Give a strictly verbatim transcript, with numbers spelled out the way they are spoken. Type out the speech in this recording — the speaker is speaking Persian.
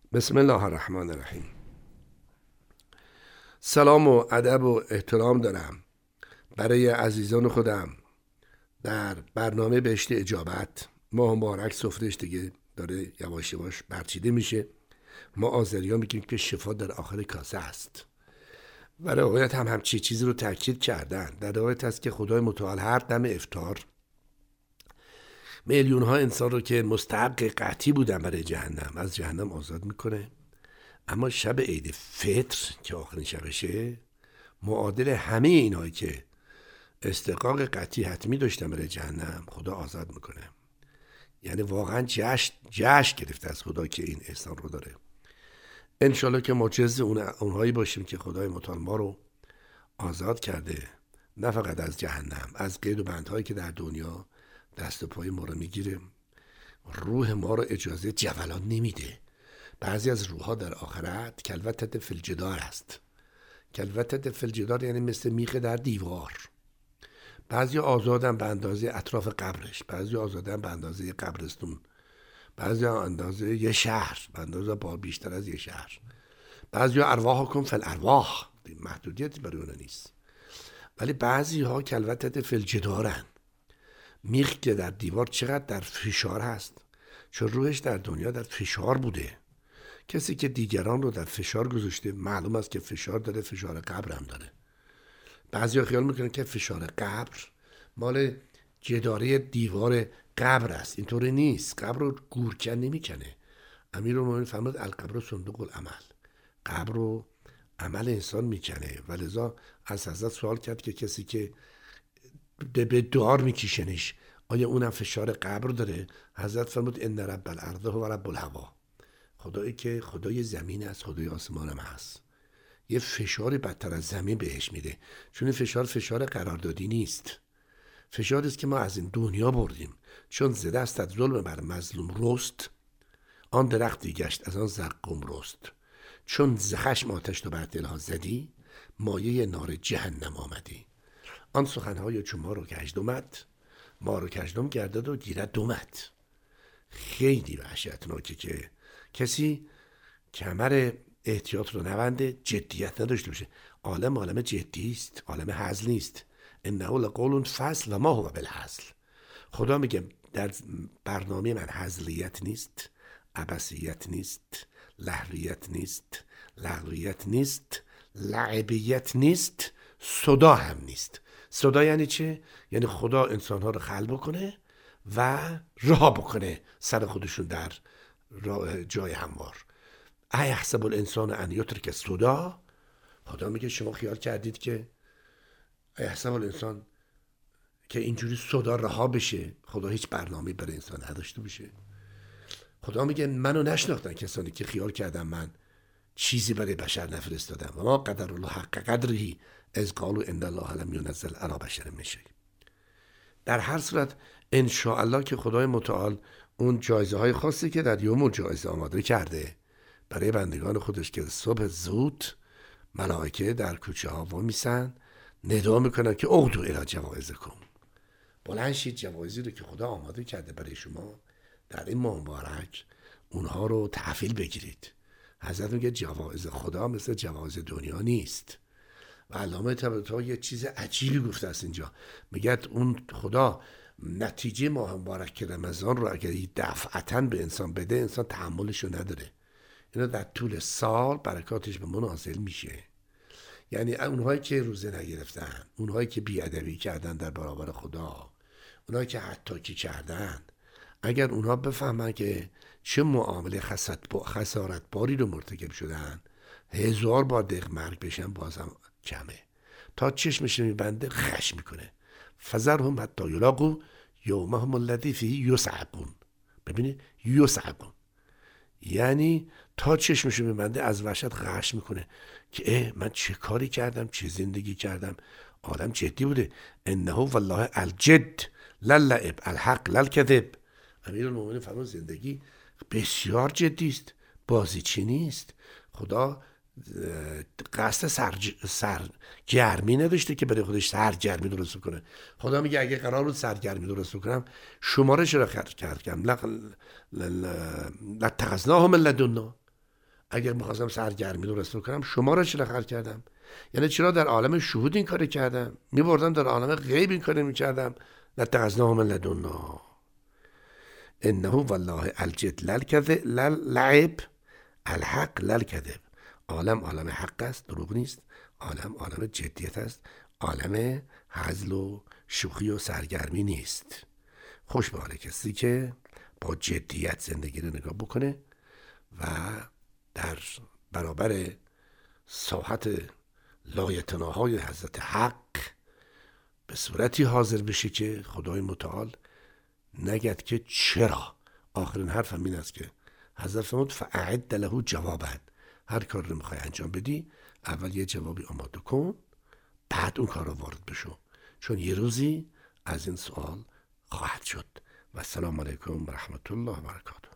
بسم الله الرحمن الرحیم. سلام و ادب و احترام دارم برای عزیزان خودم در برنامه بهشت اجابت. ماه مبارک سفرهش دیگه داره یواش یواش برچیده میشه. ما آذریا میگیم که شفا در آخر کاسه است و روایت هم همچی چیزی رو تاکید کردن. در روایت هست که خدای متعال هر دم افطار میلیون ها انسان رو که مستحق قطعی بودن برای جهنم از جهنم آزاد میکنه، اما شب عید فطر که آخرین شبشه معادل همه اینایی که استحقاق قطعی حتمی داشتن برای جهنم خدا آزاد میکنه. یعنی واقعا جشن جشن گرفته از خدا که این احسان رو داره. انشالله که ما جز اون اونهایی باشیم که خدای متعال ما رو آزاد کرده، نه فقط از جهنم، از قید و بندهایی که در دنیا دست و پای ما رو میگیره. روح ما رو اجازه جولان نمیده. بعضی از روحها در آخرت کلوتت فی الجدار است. کلوتت فی الجدار یعنی مثل میخ در دیوار. بعضی آزادن به اندازه اطراف قبرش، بعضی آزادن به اندازه قبرستون، بعضی اندازه یه شهر، به اندازه با بیشتر از یه شهر. بعضی ارواح کن فی الارواح، محدودیتی برای اون نیست. ولی بعضی ها کلوتت فی الجدارن. میخ که در دیوار چقدر در فشار هست، چون روحش در دنیا در فشار بوده. کسی که دیگران رو در فشار گذاشته معلوم است که فشار داره، فشار قبر هم داره. بعضیا خیال میکنن که فشار قبر مال جداره دیوار قبر است. اینطوری نیست. قبر رو گورکن نمیکنه. امیرالمومنین فرمود القبر صندوق العمل. قبر رو عمل انسان میکنه و لذا از حضرت سوال کرد که کسی که به دار میکشنش آیا اونم فشار قبر داره؟ حضرت فرمود ان رب الارض و رب الهوا. خدایی که خدای زمین است، خدای آسمان هم هست. یه فشاری بدتر از زمین بهش میده، چون این فشار فشار قراردادی نیست. فشاری است که ما از این دنیا بردیم. چون ز دستت ظلم بر مظلوم رست، آن درختی گشت از آن زقوم رست. چون ز خشم آتش تو بر دلها زدی، مایه نار جهنم آمدی. آن سخنهای چون ما رو کژدمت، ما رو کژدم گردد و گیرد دمت. خیلی وحشتناکه که کسی کمر احتیاط رو نبنده، جدیت نداشته باشه. عالم عالم جدی است، عالم هزل نیست. انه لقول فصل و ما هو بالهزل. خدا میگه در برنامه من هزلیت نیست، عبثیت نیست، لهویت نیست، لغویت نیست، لعبیت نیست، صدا هم نیست. صدا یعنی چه؟ یعنی خدا انسانها رو خلق بکنه و رها بکنه سر خودشون در جای هموار. ایحسب الانسان ان یترک سدا. خدا میگه شما خیال کردید که ایحسب الانسان که اینجوری صدا رها بشه؟ خدا هیچ برنامه‌ای برای انسان نداشته باشه. خدا میگه منو نشناختن کسانی که خیال کردن من چیزی برای بشر نفرستادم. و ما قدر الله حق قدرهی اذ قالوا ان الله لم ينزل علی بشر من شیء. در هر صورت ان شاء الله که خدای متعال اون جایزه های خاصی که در یوم الجایزه آماده کرده برای بندگان خودش که صبح زود ملائکه در کوچه ها وامیسن ندا میکنن که اغدوا الی جوائزکم. بلند شید، جوایزی رو که خدا آماده کرده برای شما در این ماه مبارک اونها رو تحویل بگیرید. حضرت میگه جوایز خدا مثل جوایز دنیا نیست. و علامه طباطبایی یه چیز عجیبی گفته است اینجا. میگه اون خدا نتیجه ماه مبارک رمضان رو اگر دفعتاً به انسان بده، انسان تحملش رو نداره. اینا در طول سال برکاتش به ما نازل میشه. یعنی اونهایی که روزه نگرفتن، اونهایی که بیادبی کردن در برابر خدا، اونهایی که حتاکی کردن، اگر اونها بفهمن که چه معامله خسارت باری رو مرتکب شدن، هزار بار دق مرگ بشن بازم کمه. تا چشمش میبنده خش میکنه. فذرهم حتی یلاقوا یومهم الذی فیه یصعقون. ببینید یصعقون یعنی تا چشمشو میبنده از وحشت غش میکنه که اه من چه کاری کردم، چه زندگی کردم. آدم جدی بوده. انه والله الجد للعب الحق للکذب. امیرالمومنین فرمود زندگی بسیار جدی است، بازی چی نیست. خدا قصد سرج... سرگرمی نداشته که برای خودش سرگرمی درست کنه. خدا میگه اگه قرار بود سرگرمی درست کنم شمارش رو خرج کردم لاتخذناهم من لدنا. اگر میخواستم سرگرمی رو رسول کنم شما را چرا خلق کردم؟ یعنی چرا در عالم شهود این کاری کردم؟ میبردم در عالم غیب این کاری میکردم؟ لتخذناه من لدنا انه والله الجد للکذب للعب الحق للکذب. عالم عالم حق است، دروغ نیست. عالم عالم جدیت است، عالم هزل و شوخی و سرگرمی نیست. خوش به حال کسی که با جدیت زندگی رو نگاه بکنه و در برابر ساحت لایتناهای حضرت حق به صورتی حاضر بشه که خدای متعال نگد که چرا. آخرین حرفم این است که حضرت فرمود فاعد له جوابا. هر کار رو میخوای انجام بدی اول یه جوابی آماده کن، بعد اون کار رو وارد بشو، چون یه روزی از این سوال خواهد شد. و السلام علیکم و رحمت الله و برکاته.